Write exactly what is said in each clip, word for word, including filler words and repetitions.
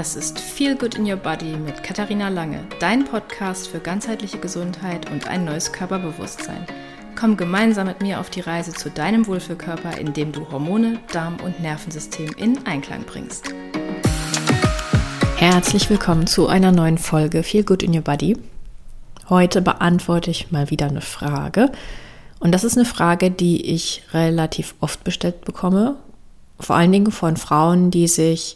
Das ist Feel Good in Your Body mit Katharina Lange, dein Podcast für ganzheitliche Gesundheit und ein neues Körperbewusstsein. Komm gemeinsam mit mir auf die Reise zu deinem Wohlfühlkörper, indem du Hormone, Darm- und Nervensystem in Einklang bringst. Herzlich willkommen zu einer neuen Folge Feel Good in Your Body. Heute beantworte ich mal wieder eine Frage. Und das ist eine Frage, die ich relativ oft gestellt bekomme. Vor allen Dingen von Frauen, die sich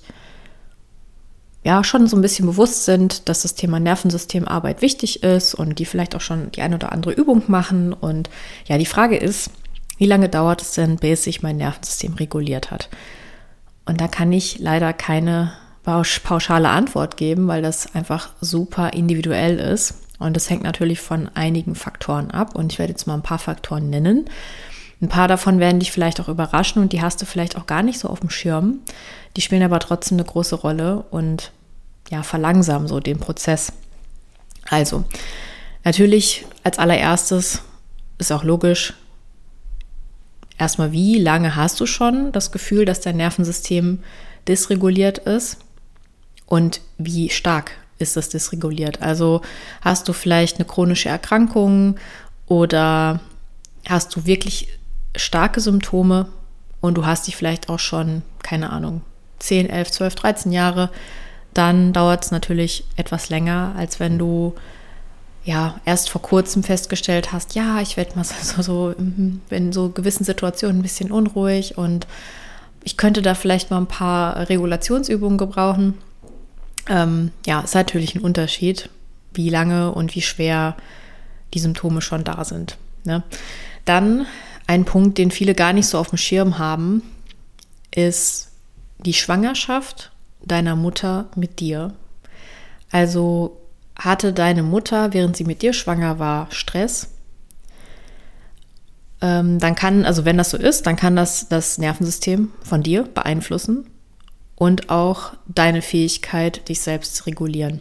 ja schon so ein bisschen bewusst sind, dass das Thema Nervensystemarbeit wichtig ist und die vielleicht auch schon die eine oder andere Übung machen. Und ja, die Frage ist, wie lange dauert es denn, bis sich mein Nervensystem reguliert hat? Und da kann ich leider keine pauschale Antwort geben, weil das einfach super individuell ist. Und das hängt natürlich von einigen Faktoren ab. Und ich werde jetzt mal ein paar Faktoren nennen. Ein paar davon werden dich vielleicht auch überraschen und die hast du vielleicht auch gar nicht so auf dem Schirm. Die spielen aber trotzdem eine große Rolle und ja, verlangsamen so den Prozess. Also, natürlich als allererstes ist auch logisch, erstmal, wie lange hast du schon das Gefühl, dass dein Nervensystem dysreguliert ist und wie stark ist das dysreguliert? Also hast du vielleicht eine chronische Erkrankung oder hast du wirklich starke Symptome und du hast dich vielleicht auch schon, keine Ahnung, zehn, elf, zwölf, dreizehn Jahre, dann dauert es natürlich etwas länger, als wenn du ja erst vor kurzem festgestellt hast, ja, ich werde mal so, so in so gewissen Situationen ein bisschen unruhig und ich könnte da vielleicht mal ein paar Regulationsübungen gebrauchen. Ähm, ja, ist natürlich ein Unterschied, wie lange und wie schwer die Symptome schon da sind. Ne? Dann ein Punkt, den viele gar nicht so auf dem Schirm haben, ist die Schwangerschaft deiner Mutter mit dir. Also hatte deine Mutter, während sie mit dir schwanger war, Stress? Ähm, dann kann, also wenn das so ist, dann kann das das Nervensystem von dir beeinflussen und auch deine Fähigkeit, dich selbst zu regulieren.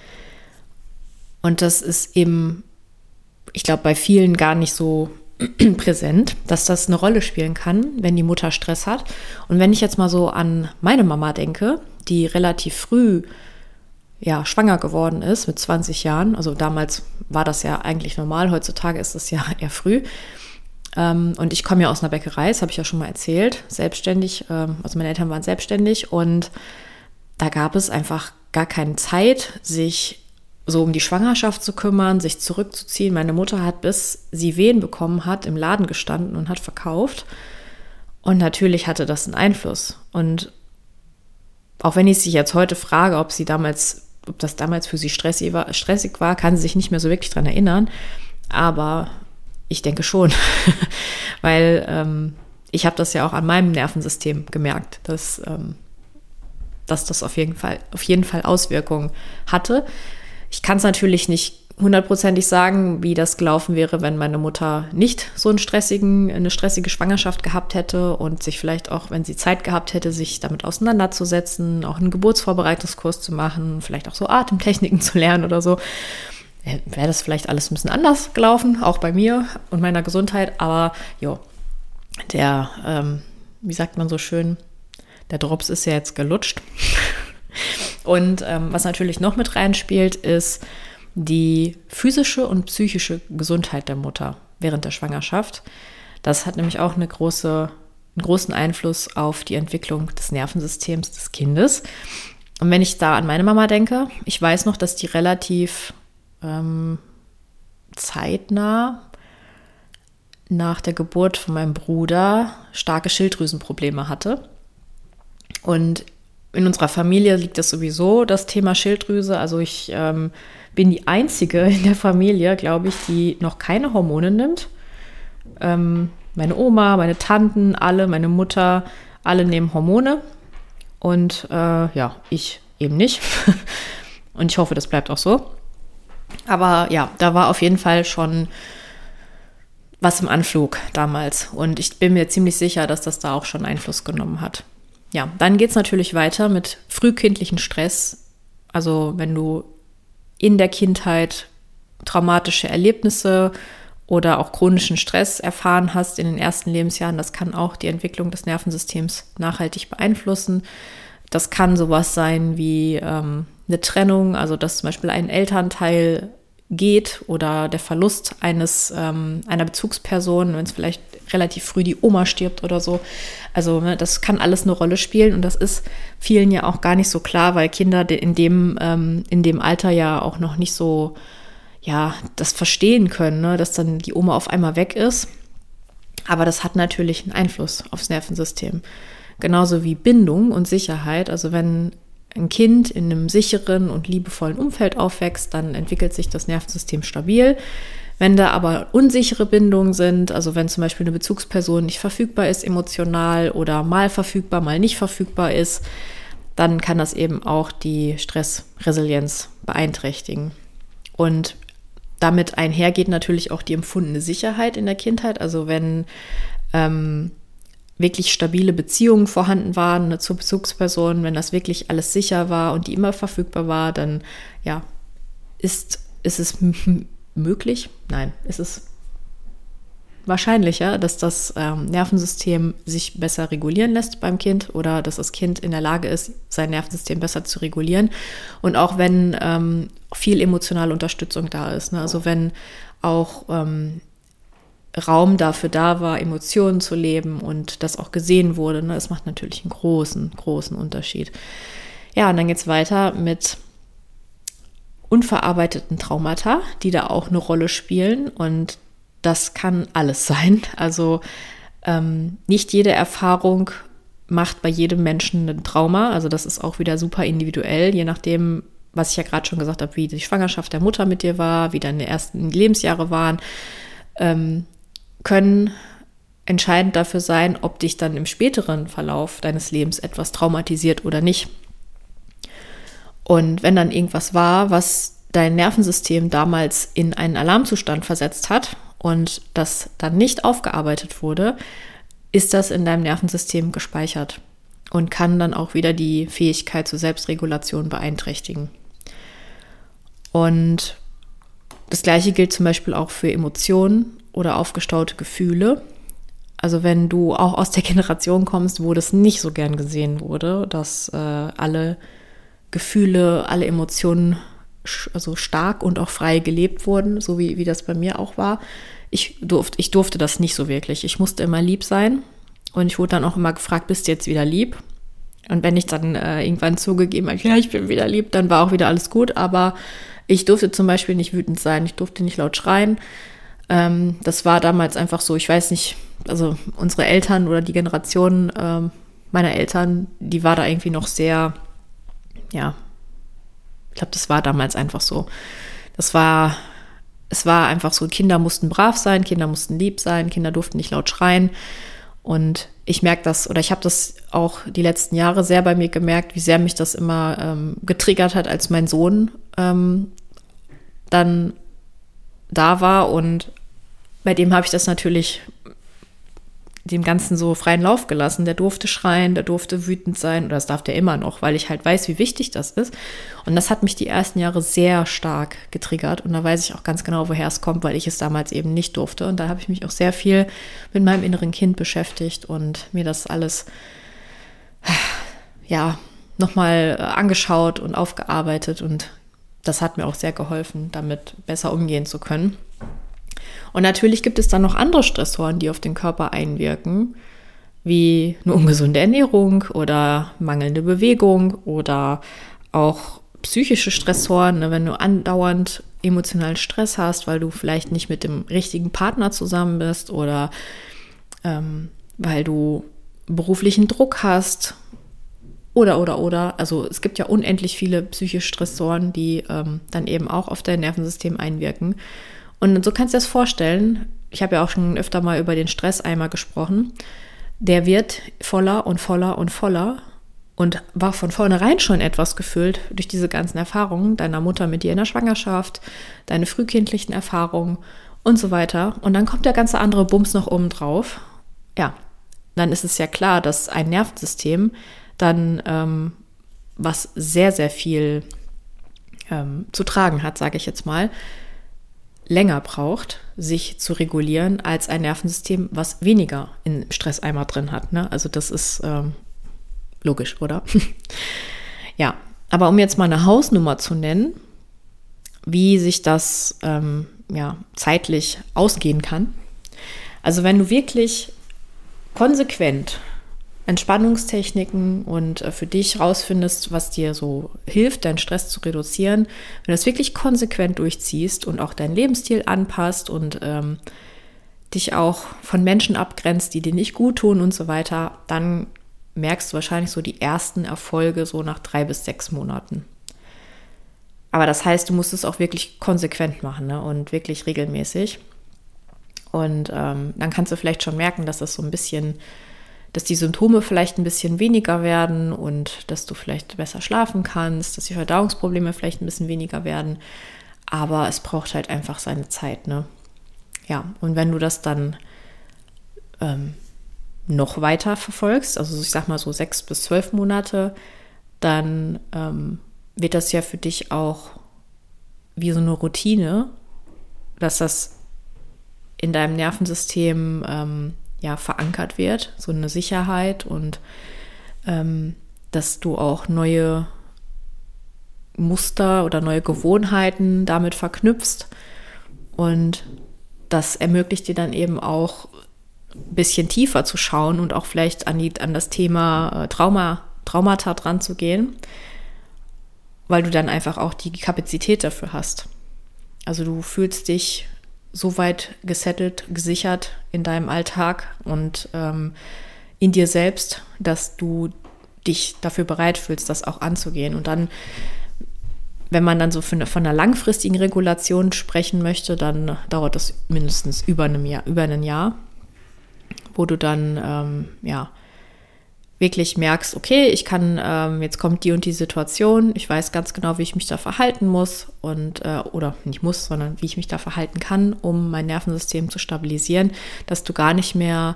Und das ist eben, ich glaube, bei vielen gar nicht so präsent, dass das eine Rolle spielen kann, wenn die Mutter Stress hat. Und wenn ich jetzt mal so an meine Mama denke, die relativ früh ja, schwanger geworden ist, mit zwanzig Jahren, also damals war das ja eigentlich normal, heutzutage ist es ja eher früh. Ähm, und ich komme ja aus einer Bäckerei, das habe ich ja schon mal erzählt, selbstständig, ähm, also meine Eltern waren selbstständig und da gab es einfach gar keine Zeit, sich so um die Schwangerschaft zu kümmern, sich zurückzuziehen. Meine Mutter hat, bis sie Wehen bekommen hat, im Laden gestanden und hat verkauft. Und natürlich hatte das einen Einfluss. Und auch wenn ich sie jetzt heute frage, ob sie damals, ob das damals für sie stressig war, stressig war, kann sie sich nicht mehr so wirklich dran erinnern. Aber ich denke schon, weil ähm, ich habe das ja auch an meinem Nervensystem gemerkt, dass, ähm, dass das auf jeden Fall, auf jeden Fall Auswirkungen hatte. Ich kann es natürlich nicht hundertprozentig sagen, wie das gelaufen wäre, wenn meine Mutter nicht so einen stressigen, eine stressige Schwangerschaft gehabt hätte und sich vielleicht auch, wenn sie Zeit gehabt hätte, sich damit auseinanderzusetzen, auch einen Geburtsvorbereitungskurs zu machen, vielleicht auch so Atemtechniken zu lernen oder so. Wäre das vielleicht alles ein bisschen anders gelaufen, auch bei mir und meiner Gesundheit. Aber jo, der, ähm, wie sagt man so schön, der Drops ist ja jetzt gelutscht. Und ähm, was natürlich noch mit reinspielt, ist die physische und psychische Gesundheit der Mutter während der Schwangerschaft. Das hat nämlich auch eine große, einen großen Einfluss auf die Entwicklung des Nervensystems des Kindes. Und wenn ich da an meine Mama denke, ich weiß noch, dass die relativ ähm, zeitnah nach der Geburt von meinem Bruder starke Schilddrüsenprobleme hatte. Und in unserer Familie liegt das sowieso, das Thema Schilddrüse. Also ich ähm, bin die Einzige in der Familie, glaube ich, die noch keine Hormone nimmt. Ähm, meine Oma, meine Tanten, alle, meine Mutter, alle nehmen Hormone. Und äh, ja, ich eben nicht. Und ich hoffe, das bleibt auch so. Aber ja, da war auf jeden Fall schon was im Anflug damals. Und ich bin mir ziemlich sicher, dass das da auch schon Einfluss genommen hat. Ja, dann geht es natürlich weiter mit frühkindlichen Stress. Also wenn du in der Kindheit traumatische Erlebnisse oder auch chronischen Stress erfahren hast in den ersten Lebensjahren, das kann auch die Entwicklung des Nervensystems nachhaltig beeinflussen. Das kann sowas sein wie ähm, eine Trennung, also dass zum Beispiel ein Elternteil geht oder der Verlust eines ähm, einer Bezugsperson, wenn es vielleicht relativ früh die Oma stirbt oder so. Also ne, das kann alles eine Rolle spielen und das ist vielen ja auch gar nicht so klar, weil Kinder in dem ähm, in dem Alter ja auch noch nicht so ja das verstehen können, ne, dass dann die Oma auf einmal weg ist. Aber das hat natürlich einen Einfluss aufs Nervensystem. Genauso wie Bindung und Sicherheit. Also wenn ein Kind in einem sicheren und liebevollen Umfeld aufwächst, dann entwickelt sich das Nervensystem stabil. Wenn da aber unsichere Bindungen sind, also wenn zum Beispiel eine Bezugsperson nicht verfügbar ist emotional oder mal verfügbar, mal nicht verfügbar ist, dann kann das eben auch die Stressresilienz beeinträchtigen. Und damit einhergeht natürlich auch die empfundene Sicherheit in der Kindheit. Also wenn ähm, wirklich stabile Beziehungen vorhanden waren ne, zur Bezugsperson, wenn das wirklich alles sicher war und die immer verfügbar war, dann ja, ist, ist es m- möglich, nein, ist es wahrscheinlicher, dass das ähm, Nervensystem sich besser regulieren lässt beim Kind oder dass das Kind in der Lage ist, sein Nervensystem besser zu regulieren. Und auch wenn ähm, viel emotionale Unterstützung da ist, ne? Also wenn auch ähm, Raum dafür da war, Emotionen zu leben und das auch gesehen wurde. Ne? Das macht natürlich einen großen, großen Unterschied. Ja, und dann geht es weiter mit unverarbeiteten Traumata, die da auch eine Rolle spielen. Und das kann alles sein. Also ähm, nicht jede Erfahrung macht bei jedem Menschen ein Trauma. Also das ist auch wieder super individuell, je nachdem, was ich ja gerade schon gesagt habe, wie die Schwangerschaft der Mutter mit dir war, wie deine ersten Lebensjahre waren. Ähm, können entscheidend dafür sein, ob dich dann im späteren Verlauf deines Lebens etwas traumatisiert oder nicht. Und wenn dann irgendwas war, was dein Nervensystem damals in einen Alarmzustand versetzt hat und das dann nicht aufgearbeitet wurde, ist das in deinem Nervensystem gespeichert und kann dann auch wieder die Fähigkeit zur Selbstregulation beeinträchtigen. Und das Gleiche gilt zum Beispiel auch für Emotionen oder aufgestaute Gefühle. Also wenn du auch aus der Generation kommst, wo das nicht so gern gesehen wurde, dass äh, alle Gefühle, alle Emotionen sch- also stark und auch frei gelebt wurden, so wie, wie das bei mir auch war. Ich, durft, ich durfte das nicht so wirklich. Ich musste immer lieb sein und ich wurde dann auch immer gefragt, bist du jetzt wieder lieb? Und wenn ich dann äh, irgendwann zugegeben habe, ja, ich bin wieder lieb, dann war auch wieder alles gut, aber ich durfte zum Beispiel nicht wütend sein, ich durfte nicht laut schreien. Ähm, das war damals einfach so, ich weiß nicht, also unsere Eltern oder die Generation ähm, meiner Eltern, die war da irgendwie noch sehr, ja, ich glaube, das war damals einfach so. Das war, es war einfach so, Kinder mussten brav sein, Kinder mussten lieb sein, Kinder durften nicht laut schreien. Und ich merke das, oder ich habe das auch die letzten Jahre sehr bei mir gemerkt, wie sehr mich das immer ähm, getriggert hat, als mein Sohn ähm, dann da war. Und bei dem habe ich das natürlich dem Ganzen so freien Lauf gelassen. Der durfte schreien, der durfte wütend sein, oder das darf der immer noch, weil ich halt weiß, wie wichtig das ist. Und das hat mich die ersten Jahre sehr stark getriggert. Und da weiß ich auch ganz genau, woher es kommt, weil ich es damals eben nicht durfte. Und da habe ich mich auch sehr viel mit meinem inneren Kind beschäftigt und mir das alles, ja, nochmal angeschaut und aufgearbeitet. Und das hat mir auch sehr geholfen, damit besser umgehen zu können. Und natürlich gibt es dann noch andere Stressoren, die auf den Körper einwirken, wie eine ungesunde Ernährung oder mangelnde Bewegung oder auch psychische Stressoren, ne, wenn du andauernd emotionalen Stress hast, weil du vielleicht nicht mit dem richtigen Partner zusammen bist oder ähm, weil du beruflichen Druck hast oder, oder, oder. Also es gibt ja unendlich viele psychische Stressoren, die ähm, dann eben auch auf dein Nervensystem einwirken. Und so kannst du dir das vorstellen, ich habe ja auch schon öfter mal über den Stresseimer gesprochen, der wird voller und voller und voller und war von vornherein schon etwas gefüllt durch diese ganzen Erfahrungen deiner Mutter mit dir in der Schwangerschaft, deine frühkindlichen Erfahrungen und so weiter. Und dann kommt der ganze andere Bums noch oben drauf. Ja, dann ist es ja klar, dass ein Nervensystem dann ähm, was sehr, sehr viel ähm, zu tragen hat, sage ich jetzt mal, länger braucht, sich zu regulieren, als ein Nervensystem, was weniger im Stresseimer drin hat. Ne? Also das ist ähm, Logisch, oder? Ja, aber um jetzt mal eine Hausnummer zu nennen, wie sich das ähm, ja, zeitlich ausgehen kann. Also wenn du wirklich konsequent Entspannungstechniken und äh, für dich rausfindest, was dir so hilft, deinen Stress zu reduzieren, wenn du das wirklich konsequent durchziehst und auch deinen Lebensstil anpasst und ähm, dich auch von Menschen abgrenzt, die dir nicht gut tun und so weiter, dann merkst du wahrscheinlich so die ersten Erfolge so nach drei bis sechs Monaten. Aber das heißt, du musst es auch wirklich konsequent machen, ne? Und wirklich regelmäßig. Und ähm, dann kannst du vielleicht schon merken, dass das so ein bisschen, dass die Symptome vielleicht ein bisschen weniger werden und dass du vielleicht besser schlafen kannst, dass die Verdauungsprobleme vielleicht ein bisschen weniger werden. Aber es braucht halt einfach seine Zeit, ne? Ja, und wenn du das dann ähm, noch weiter verfolgst, also ich sag mal so sechs bis zwölf Monate, dann ähm, wird das ja für dich auch wie so eine Routine, dass das in deinem Nervensystem ähm, ja verankert wird, so eine Sicherheit und ähm, dass du auch neue Muster oder neue Gewohnheiten damit verknüpfst und das ermöglicht dir dann eben auch ein bisschen tiefer zu schauen und auch vielleicht an, die, an das Thema äh, Trauma, Traumata dran zu gehen, weil du dann einfach auch die Kapazität dafür hast. Also du fühlst dich so weit gesettelt, gesichert in deinem Alltag und ähm, in dir selbst, dass du dich dafür bereit fühlst, das auch anzugehen. Und dann, wenn man dann so von, von einer langfristigen Regulation sprechen möchte, dann dauert das mindestens über einem Jahr, über ein Jahr, wo du dann ähm, ja wirklich merkst, okay, ich kann, ähm, jetzt kommt die und die Situation, ich weiß ganz genau, wie ich mich da verhalten muss und äh, oder nicht muss, sondern wie ich mich da verhalten kann, um mein Nervensystem zu stabilisieren, dass du gar nicht mehr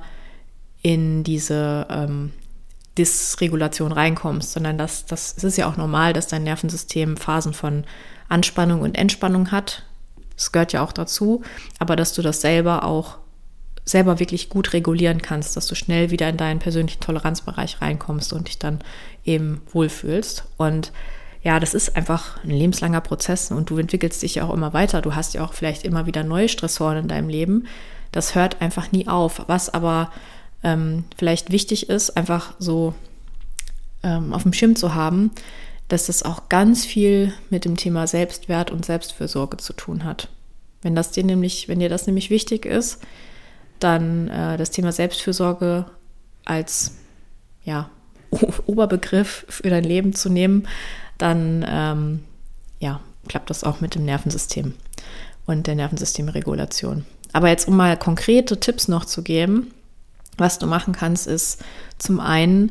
in diese ähm, Dysregulation reinkommst, sondern dass das, es ist ja auch normal, dass dein Nervensystem Phasen von Anspannung und Entspannung hat. Das gehört ja auch dazu, aber dass du das selber auch selber wirklich gut regulieren kannst, dass du schnell wieder in deinen persönlichen Toleranzbereich reinkommst und dich dann eben wohlfühlst. Und ja, das ist einfach ein lebenslanger Prozess und du entwickelst dich ja auch immer weiter. Du hast ja auch vielleicht immer wieder neue Stressoren in deinem Leben. Das hört einfach nie auf. Was aber ähm, vielleicht wichtig ist, einfach so ähm, auf dem Schirm zu haben, dass das auch ganz viel mit dem Thema Selbstwert und Selbstfürsorge zu tun hat. Wenn das dir nämlich, wenn dir das nämlich wichtig ist, dann äh, das Thema Selbstfürsorge als ja, Oberbegriff für dein Leben zu nehmen, dann ähm, ja, klappt das auch mit dem Nervensystem und der Nervensystemregulation. Aber jetzt, um mal konkrete Tipps noch zu geben, was du machen kannst, ist zum einen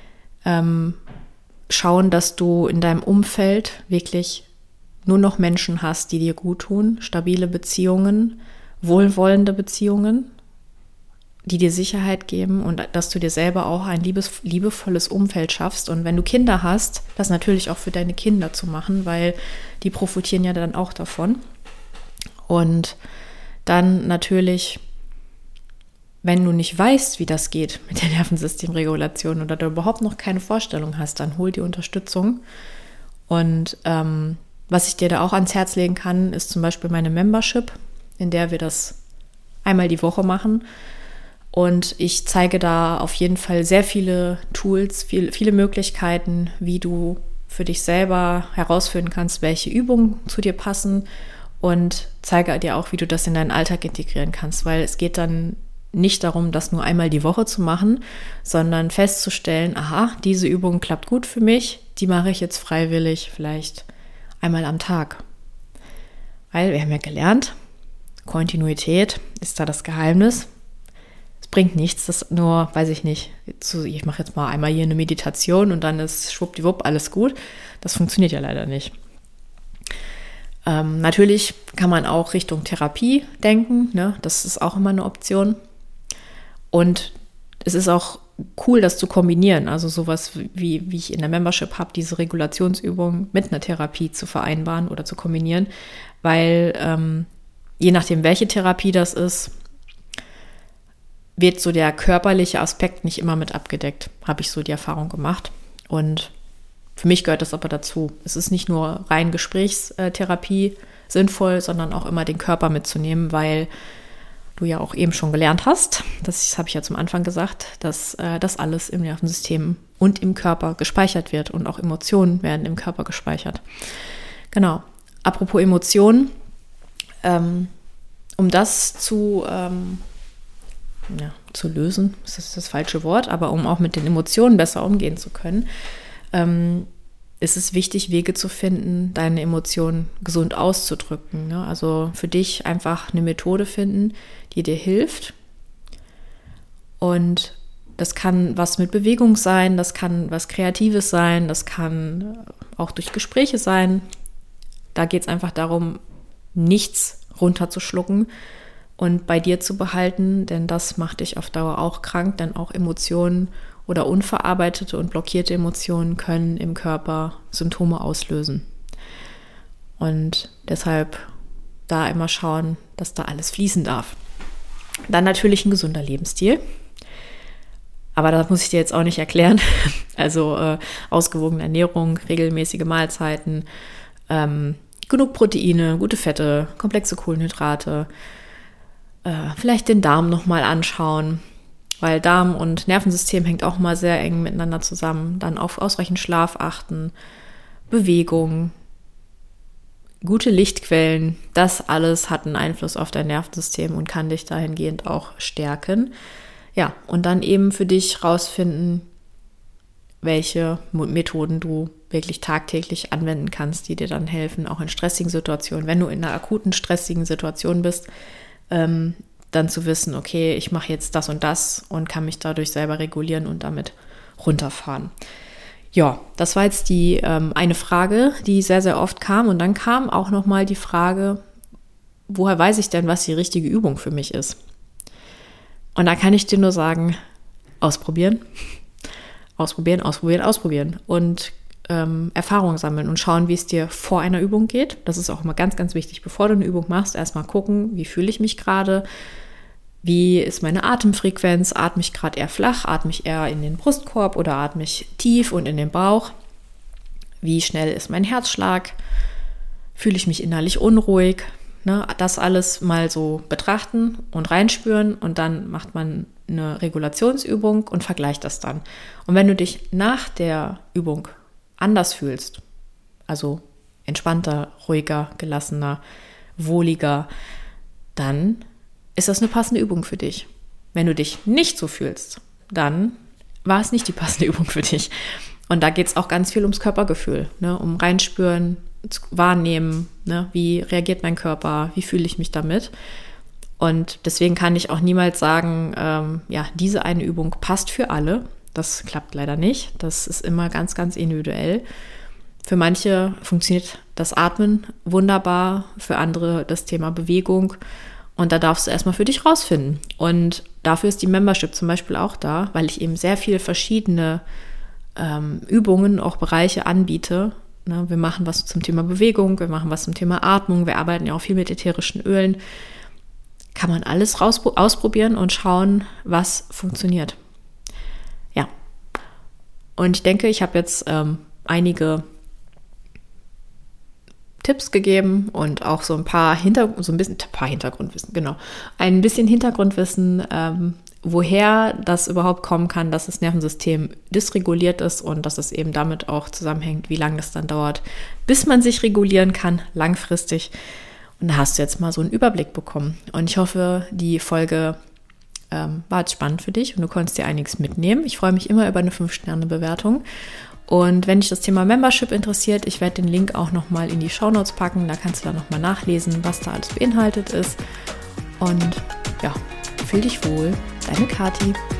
ähm, schauen, dass du in deinem Umfeld wirklich nur noch Menschen hast, die dir gut tun, stabile Beziehungen, wohlwollende Beziehungen, die dir Sicherheit geben und dass du dir selber auch ein liebes, liebevolles Umfeld schaffst. Und wenn du Kinder hast, das natürlich auch für deine Kinder zu machen, weil die profitieren ja dann auch davon. Und dann natürlich, wenn du nicht weißt, wie das geht mit der Nervensystemregulation oder du überhaupt noch keine Vorstellung hast, dann hol die Unterstützung. Und ähm, was ich dir da auch ans Herz legen kann, ist zum Beispiel meine Membership, in der wir das einmal die Woche machen. Und ich zeige da auf jeden Fall sehr viele Tools, viel, viele Möglichkeiten, wie du für dich selber herausfinden kannst, welche Übungen zu dir passen und zeige dir auch, wie du das in deinen Alltag integrieren kannst, weil es geht dann nicht darum, das nur einmal die Woche zu machen, sondern festzustellen, aha, diese Übung klappt gut für mich, die mache ich jetzt freiwillig vielleicht einmal am Tag. Weil wir haben ja gelernt, Kontinuität ist da das Geheimnis. Es bringt nichts, das nur, weiß ich nicht, ich mache jetzt mal einmal hier eine Meditation und dann ist schwuppdiwupp alles gut. Das funktioniert ja leider nicht. Ähm, natürlich kann man auch Richtung Therapie denken, ne? Das ist auch immer eine Option. Und es ist auch cool, das zu kombinieren, also sowas wie, wie ich in der Membership habe, diese Regulationsübung mit einer Therapie zu vereinbaren oder zu kombinieren, weil ähm, je nachdem, welche Therapie das ist, wird so der körperliche Aspekt nicht immer mit abgedeckt, habe ich so die Erfahrung gemacht. Und für mich gehört das aber dazu. Es ist nicht nur rein Gesprächstherapie sinnvoll, sondern auch immer den Körper mitzunehmen, weil du ja auch eben schon gelernt hast, das habe ich ja zum Anfang gesagt, dass äh, das alles im Nervensystem und im Körper gespeichert wird und auch Emotionen werden im Körper gespeichert. Genau. Apropos Emotionen, ähm, um das zu, ähm, ja, zu lösen, das ist das falsche Wort, aber um auch mit den Emotionen besser umgehen zu können, ähm, ist es wichtig, Wege zu finden, deine Emotionen gesund auszudrücken. Ne? Also für dich einfach eine Methode finden, die dir hilft. Und das kann was mit Bewegung sein, das kann was Kreatives sein, das kann auch durch Gespräche sein. Da geht es einfach darum, nichts runterzuschlucken und bei dir zu behalten, denn das macht dich auf Dauer auch krank, denn auch Emotionen oder unverarbeitete und blockierte Emotionen können im Körper Symptome auslösen. Und deshalb da immer schauen, dass da alles fließen darf. Dann natürlich ein gesunder Lebensstil. Aber das muss ich dir jetzt auch nicht erklären. Also äh, ausgewogene Ernährung, regelmäßige Mahlzeiten, ähm, genug Proteine, gute Fette, komplexe Kohlenhydrate, äh, vielleicht den Darm nochmal anschauen, weil Darm und Nervensystem hängt auch mal sehr eng miteinander zusammen. Dann auf ausreichend Schlaf achten, Bewegung, gute Lichtquellen, das alles hat einen Einfluss auf dein Nervensystem und kann dich dahingehend auch stärken. Ja, und dann eben für dich rausfinden, welche Methoden du wirklich tagtäglich anwenden kannst, die dir dann helfen, auch in stressigen Situationen. Wenn du in einer akuten, stressigen Situation bist, ähm, dann zu wissen, okay, ich mache jetzt das und das und kann mich dadurch selber regulieren und damit runterfahren. Ja, das war jetzt die ähm, eine Frage, die sehr, sehr oft kam. Und dann kam auch nochmal die Frage, woher weiß ich denn, was die richtige Übung für mich ist? Und da kann ich dir nur sagen, ausprobieren, ausprobieren, ausprobieren, ausprobieren und ähm, Erfahrung sammeln und schauen, wie es dir vor einer Übung geht. Das ist auch immer ganz, ganz wichtig. Bevor du eine Übung machst, erstmal gucken, wie fühle ich mich gerade, wie ist meine Atemfrequenz, atme ich gerade eher flach, atme ich eher in den Brustkorb oder atme ich tief und in den Bauch, wie schnell ist mein Herzschlag, fühle ich mich innerlich unruhig. Ne, das alles mal so betrachten und reinspüren und dann macht man eine Regulationsübung und vergleicht das dann. Und wenn du dich nach der Übung anders fühlst, also entspannter, ruhiger, gelassener, wohliger, dann ist das eine passende Übung für dich. Wenn du dich nicht so fühlst, dann war es nicht die passende Übung für dich. Und da geht es auch ganz viel ums Körpergefühl, ne, um reinspüren, wahrnehmen, ne? Wie reagiert mein Körper, wie fühle ich mich damit. Und deswegen kann ich auch niemals sagen, ähm, ja, diese eine Übung passt für alle. Das klappt leider nicht. Das ist immer ganz, ganz individuell. Für manche funktioniert das Atmen wunderbar, für andere das Thema Bewegung. Und da darfst du erstmal für dich rausfinden. Und dafür ist die Membership zum Beispiel auch da, weil ich eben sehr viele verschiedene ähm, Übungen, auch Bereiche anbiete. Ne, wir machen was zum Thema Bewegung, wir machen was zum Thema Atmung, wir arbeiten ja auch viel mit ätherischen Ölen. Kann man alles raus, ausprobieren und schauen, was funktioniert. Ja, und ich denke, ich habe jetzt ähm, einige Tipps gegeben und auch so ein paar Hinter, so ein bisschen, ein paar Hintergrundwissen, genau, ein bisschen Hintergrundwissen, ähm, woher das überhaupt kommen kann, dass das Nervensystem dysreguliert ist und dass es eben damit auch zusammenhängt, wie lange es dann dauert, bis man sich regulieren kann, langfristig. Und da hast du jetzt mal so einen Überblick bekommen. Und ich hoffe, die Folge ähm, war jetzt spannend für dich und du konntest dir einiges mitnehmen. Ich freue mich immer über eine fünf Sterne Bewertung. Und wenn dich das Thema Membership interessiert, ich werde den Link auch nochmal in die Shownotes packen. Da kannst du dann nochmal nachlesen, was da alles beinhaltet ist. Und ja, fühl dich wohl. Deine Kathi.